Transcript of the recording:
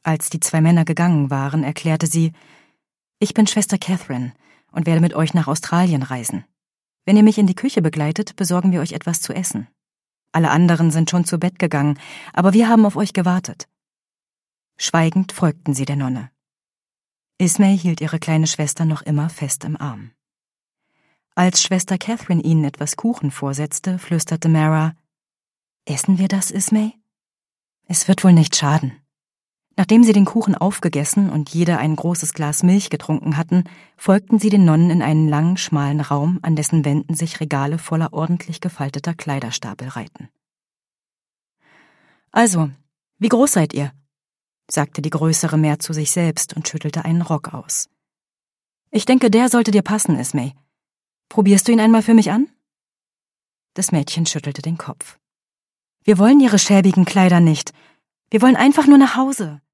Als die 2 Männer gegangen waren, erklärte sie: »Ich bin Schwester Catherine und werde mit euch nach Australien reisen. Wenn ihr mich in die Küche begleitet, besorgen wir euch etwas zu essen. Alle anderen sind schon zu Bett gegangen, aber wir haben auf euch gewartet.« Schweigend folgten sie der Nonne. Ismay hielt ihre kleine Schwester noch immer fest im Arm. Als Schwester Catherine ihnen etwas Kuchen vorsetzte, flüsterte Mara: »Essen wir das, Ismay? Es wird wohl nicht schaden.« Nachdem sie den Kuchen aufgegessen und jeder ein großes Glas Milch getrunken hatten, folgten sie den Nonnen in einen langen, schmalen Raum, an dessen Wänden sich Regale voller ordentlich gefalteter Kleiderstapel reihten. »Also, wie groß seid ihr?« sagte die Größere mehr zu sich selbst und schüttelte einen Rock aus. »Ich denke, der sollte dir passen, Ismay. Probierst du ihn einmal für mich an?« Das Mädchen schüttelte den Kopf. »Wir wollen ihre schäbigen Kleider nicht. Wir wollen einfach nur nach Hause.«